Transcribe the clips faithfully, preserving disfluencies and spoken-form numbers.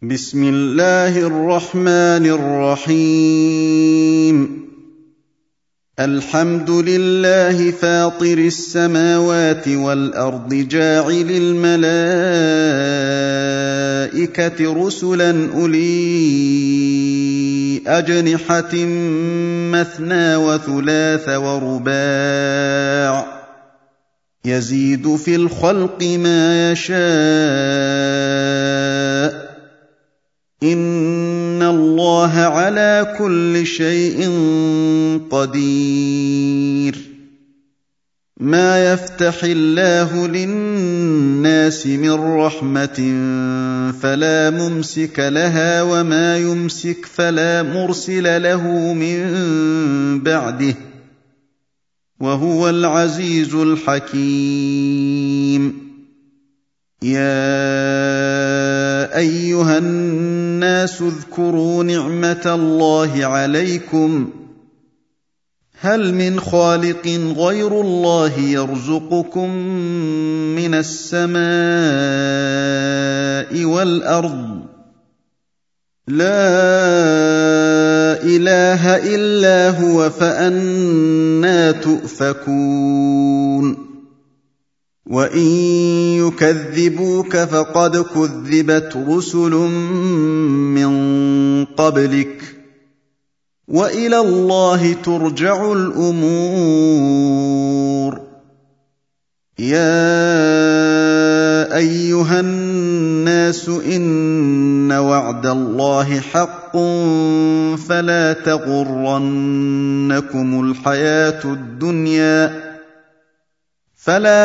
بسم الله الرحمن الرحيم الحمد لله فاطر السماوات والأرض جاعل الملائكة رسلا أولي أجنحة مثنى وثلاث ورباع يزيد في الخلق ما يشاء إن الله على كل شيء قدير ما يفتح الله للناس من رحمة فلا ممسك لها وما يمسك فلا مرسل له من بعده وهو العزيز الحكيم يا أيها الناس اذكروا نعمة الله عليكم هل من خالق غير الله يرزقكم من السماء والأرض لا إله إلا هو فأنى تؤفكون وإن يكذبوك فقد كذبت رسل من قبلك وإلى الله ترجع الأمور يا أيها الناس إن وعد الله حق فلا تغرنكم الحياة الدنيا فلا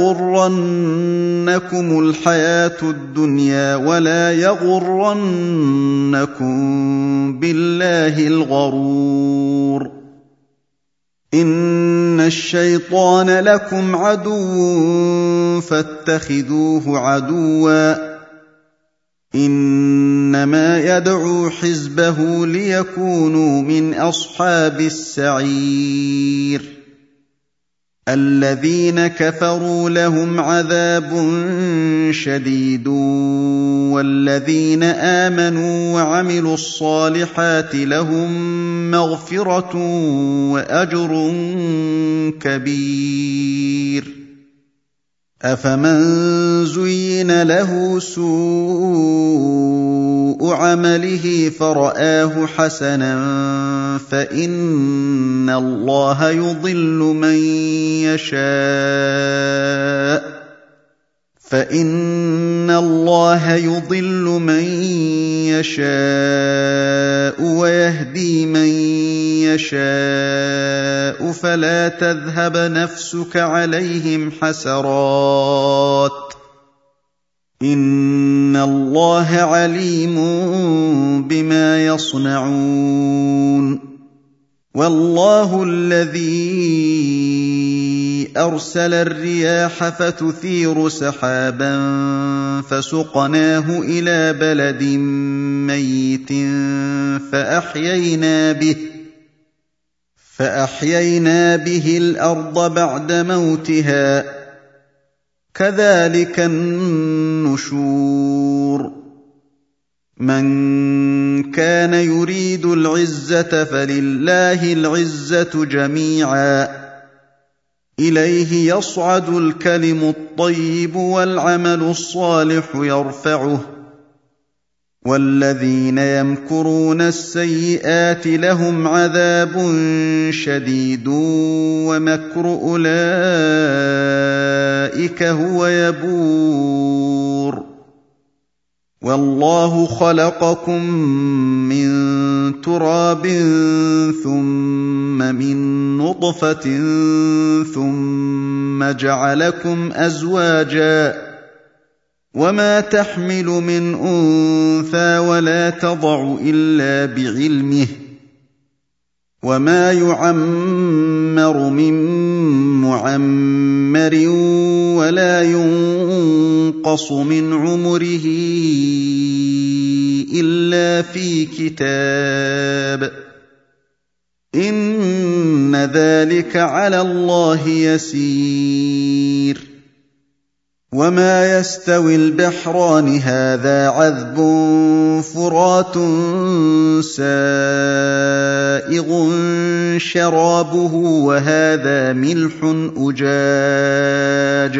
تغرنكم الحياة الدنيا ولا يغرنكم بالله الغرور إن الشيطان لكم عدو فاتخذوه عدوا إنما يدعو حزبه ليكونوا من أصحاب السعير الذين كفروا لهم عذاب شديد والذين آمنوا وعملوا الصالحات لهم مغفرة وأجر كبير أفمن زين له سوء عمله فرآه حسنا فإن الله يضل من يشاء فإن الله يضل من يشاء ويهدي من يشاء فلا تذهب نفسك عليهم حسرات إن الله عليم بما يصنعون والله الذي أرسل الرياح فتثير سحابا فسقناه إلى بلد ميت فأحيينا به فأحيينا به الأرض بعد موتها كذلك النشور من كان يريد العزة فلله العزة جميعا إليه يصعد الكلم الطيب والعمل الصالح يرفعه والذين يمكرون السيئات لهم عذاب شديد ومكر أولئك هو يبور والله خلقكم من تراب ثم من نطفة ثم جعلكم أزواجا وما تحمل من أنثى ولا تضع إلا بعلمه وما يعمر من معمر ولا ينقص من عمره إلا في كتاب إن ذلك على الله يسير وما يستوي البحران هذا عذب فرات سائغ شرابه وهذا ملح أجاج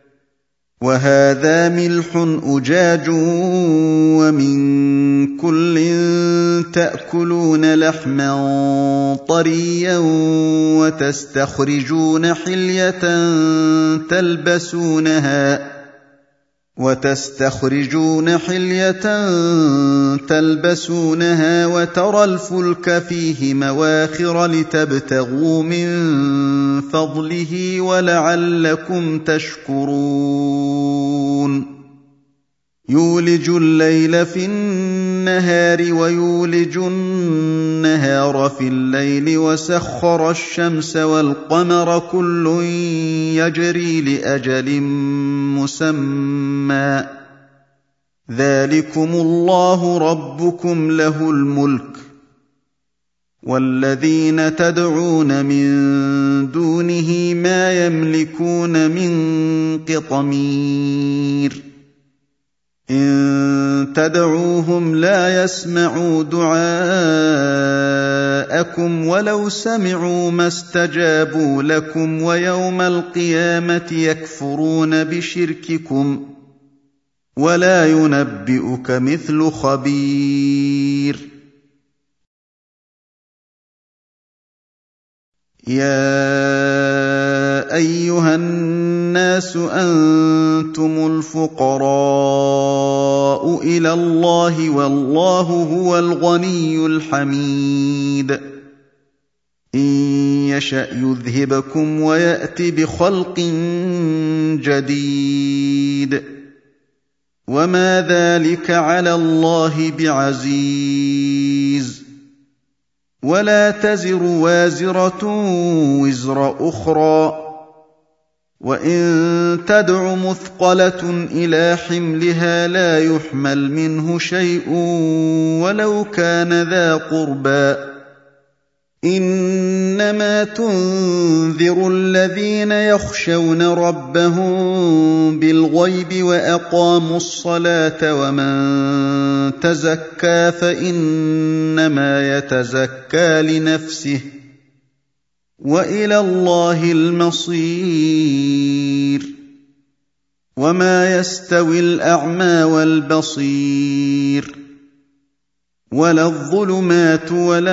وهذا ملح أجاج ومن كل تأكلون لحما طريا وتستخرجون حلية تلبسونها وتستخرجون حلية تلبسونها وترى الفلك فيه مواخر لتبتغوا من فضله ولعلكم تشكرون يولج الليل في النهار ويولج النهار في الليل وسخر الشمس والقمر كل يجري لأجل مسمى ذلكم الله ربكم له الملك والذين تدعون من دونه ما يملكون من قطمير إن تدعوهم لا يسمعوا دعاءكم ولو سمعوا ما استجابوا لكم ويوم القيامة يكفرون بشرككم ولا ينبئك مثل خبير يا أيها الناس أنتم الفقراء إلى الله والله هو الغني الحميد إن يشأ يذهبكم ويأت بخلق جديد وما ذلك على الله بعزيز ولا تزر وازرة وزر أخرى وإن تدع مثقلة إلى حملها لا يحمل منه شيء ولو كان ذا قربى إنما تنذر الذين يخشون ربهم بالغيب وأقاموا الصلاة ومن تزكى فإنما يتزكى لنفسه وإلى الله المصير وما يستوي الأعمى والبصير ولا الظلمات ولا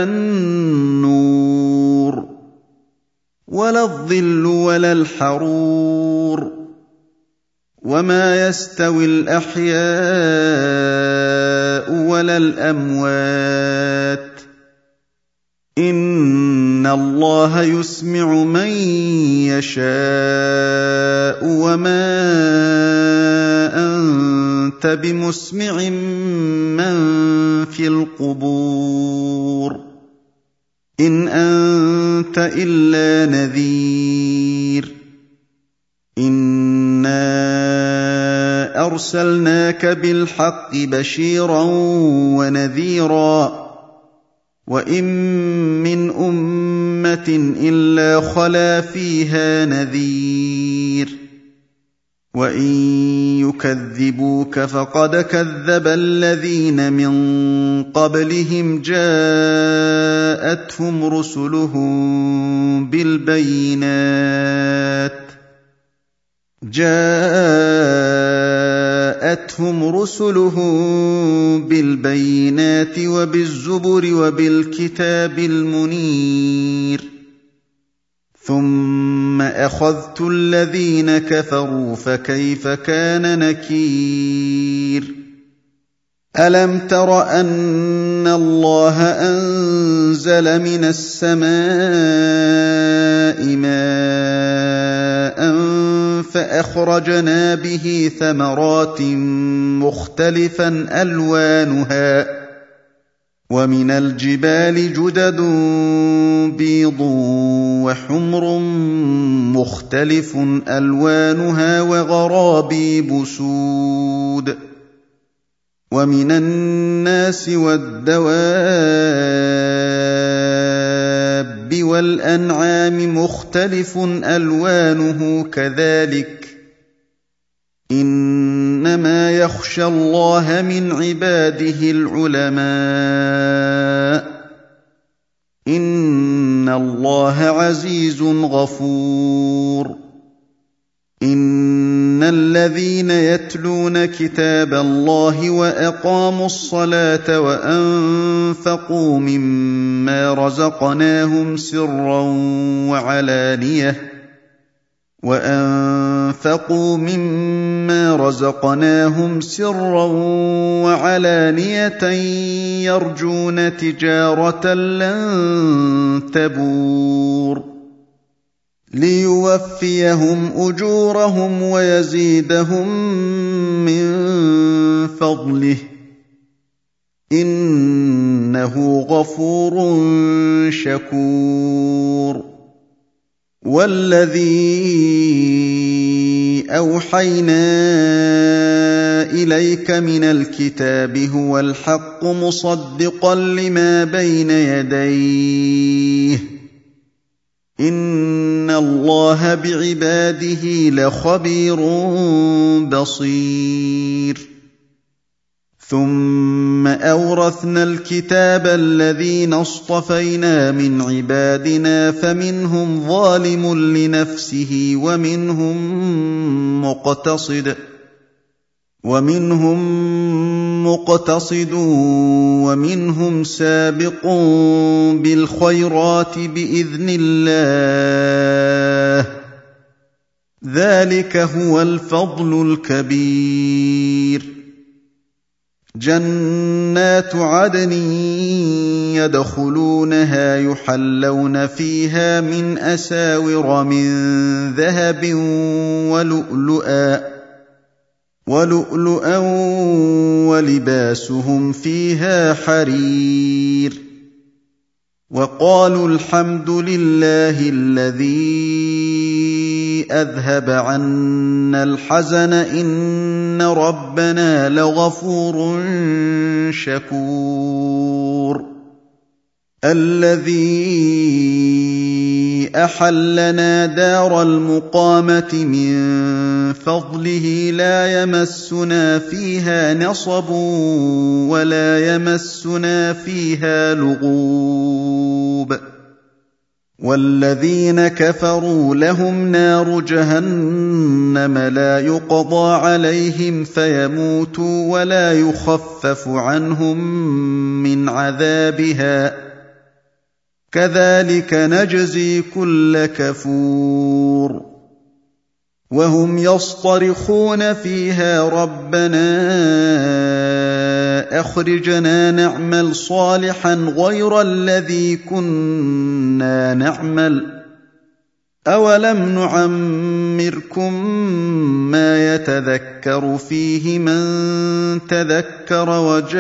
النور ولا الظل ولا الحرور وما يستوي الأحياء ولا الأموات إن الله يسمع من يشاء وما أنت بمسمع من في القبور إن أنت إلا نذير إنا أرسلناك بالحق بشيرا ونذيرا وإن من أمة إلا خلا فيها نذير وإن يكذبوك فقد كذب الذين من قبلهم جاءتهم رسلهم بالبينات جاءتهم رسلهم بالبينات وبالزبر وبالكتاب المنير ثم أخذت الذين كفروا فكيف كان نكير ألم تر أن الله أنزل من السماء ماء فأخرجنا به ثمرات مختلفا ألوانها ومن الجبال جدد بيض وحمر مختلف ألوانها وغرابيب سود ومن الناس والدواب والأنعام مختلف ألوانه كذلك إنما يخشى الله من عباده العلماء إن الله عزيز غفور إن الذين يتلون كتاب الله وأقاموا الصلاة وأنفقوا مما رزقناهم سرا وعلانية وأنفقوا مما رزقناهم سرا وعلانية يرجون تجارة لن تبور ليوفيهم أجورهم ويزيدهم من فضله إنه غفور شكور والذي أوحينا إليك من الكتاب هو الحق مصدقا لما بين يديه إن الله بعباده لخبير بصير ثم أورثنا الكتاب الذين اصطفينا من عبادنا فمنهم ظالم لنفسه ومنهم مقتصد ومنهم مقتصد ومنهم سابق بالخيرات بإذن الله ذلك هو الفضل الكبير جنات عدن يدخلونها يحلون فيها من أساور من ذهب ولؤلؤا ولؤلؤا ولباسهم فيها حرير وقالوا الحمد لله الذي أذهب عنا الحزن إن ربنا لغفور شكور الذي أحلنا دار المقامة من فضله لا يمسنا فيها نصب ولا يمسنا فيها لغوب والذين كفروا لهم نار جهنم لا يقضى عليهم فيموتوا ولا يخفف عنهم من عذابها كذلك نجزي كل كفور وهم يصطرخون فيها ربنا أخرجنا نعمل صالحا غير الذي كنا نعمل أولم نعمركم ما يتذكر فيه من تذكر وجاءكم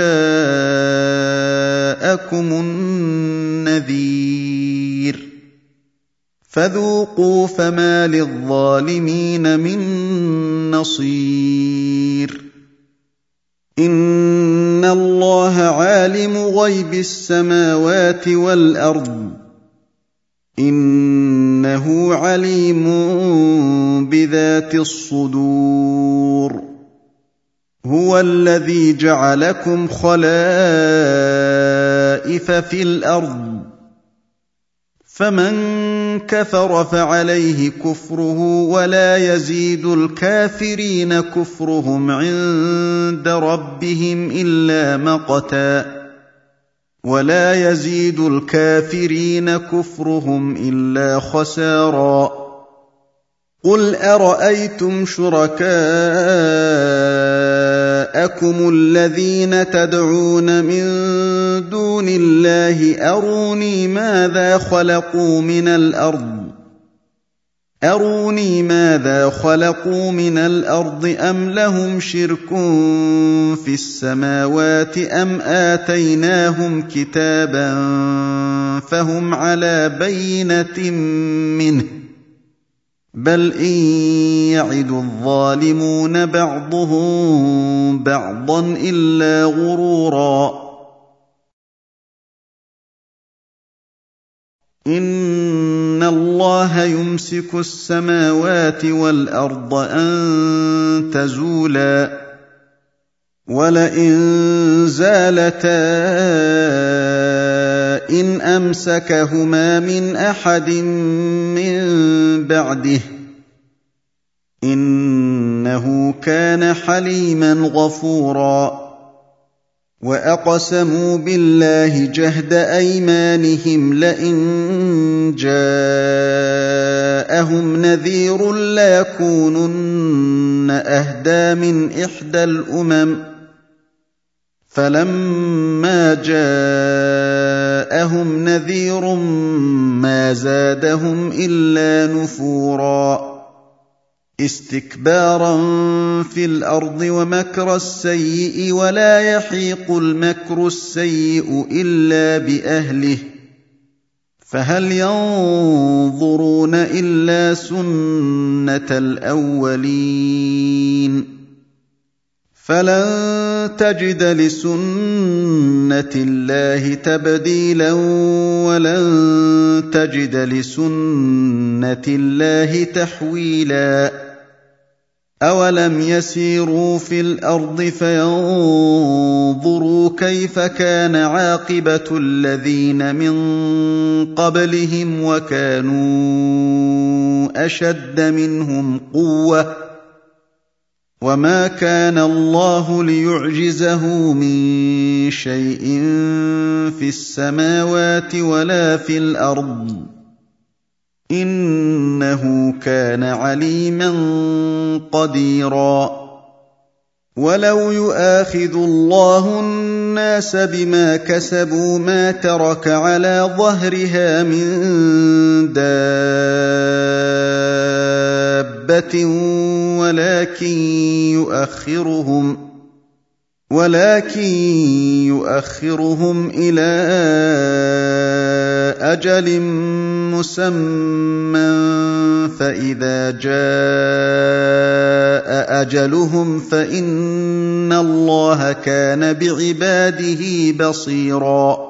النذير فذوقوا فما للظالمين من نصير إن الله عالم غيب السماوات والأرض إنه عليم بذات الصدور هو الذي جعلكم خلائف في الأرض فمن كفر فعليه كفره ولا يزيد الكافرين كفرهم عند ربهم إلا مقتا ولا يزيد الكافرين كفرهم إلا خسارا قل أرأيتم شركاءكم الذين تدعون من دون الله أروني ماذا خلقوا من الأرض أروني ماذا خلقوا من الأرض أم لهم شرك في السماوات أم آتيناهم كتابا فهم على بينة منه بل إن يعد الظالمون بعضهم بعضا إلا غرورا إن اللَّهَ يُمْسِكُ السَّمَاوَاتِ وَالْأَرْضَ أَن تَزُولَا وَلَئِن زَالَتَا إِنْ أَمْسَكَهُمَا مِنْ أَحَدٍ مِّن بَعْدِهِ إِنَّهُ كَانَ حَلِيمًا غَفُورًا وَأَقْسَمُوا بِاللَّهِ جَهْدَ أَيْمَانِهِمْ لَئِن جَاءَهُمْ نَذِيرٌ لَّيَكُونُنَّ أَهْدَىٰ مِنْ إِحْدَى الْأُمَمِ فَلَمَّا جَاءَهُمْ نَذِيرٌ مَّا زَادَهُمْ إِلَّا نُفُورًا اسْتِكْبَارًا فِي الْأَرْضِ وَمَكْرَ السَّيِّئِ وَلَا يَحِيقُ الْمَكْرُ السَّيِّئُ إِلَّا بِأَهْلِهِ فَهَلْ يَنظُرُونَ إِلَّا سُنَّةَ الْأَوَّلِينَ فَلَن تَجِدَ لِسُنَّةِ اللَّهِ تَبْدِيلًا وَلَن تَجِدَ لِسُنَّةِ اللَّهِ تَحْوِيلًا أَوَلَمْ يَسِيرُوا فِي الْأَرْضِ فَيَنظُرُوا كَيْفَ كَانَ عَاقِبَةُ الَّذِينَ مِن قَبْلِهِمْ وَكَانُوا أَشَدَّ مِنْهُمْ قُوَّةً وَمَا كَانَ اللَّهُ لِيُعْجِزَهُ مِن شَيْءٍ فِي السَّمَاوَاتِ وَلَا فِي الْأَرْضِ ۚ إِنَّهُ كَانَ عَلِيمًا قَدِيرًا وَلَوْ يُؤَاخِذُ اللَّهُ النَّاسَ بِمَا كَسَبُوا مَا تَرَكَ عَلَىٰ ظَهْرِهَا مِن دَابَّةٍ وَلَٰكِن يُؤَخِّرُهُمْ وَلَٰكِن يُؤَخِّرُهُمْ إِلَىٰ أَجَلٍ مُّسَمًّى فَإِذَا جَاءَ أَجَلُهُمْ فَإِنَّ اللَّهَ كَانَ بِعِبَادِهِ بَصِيرًا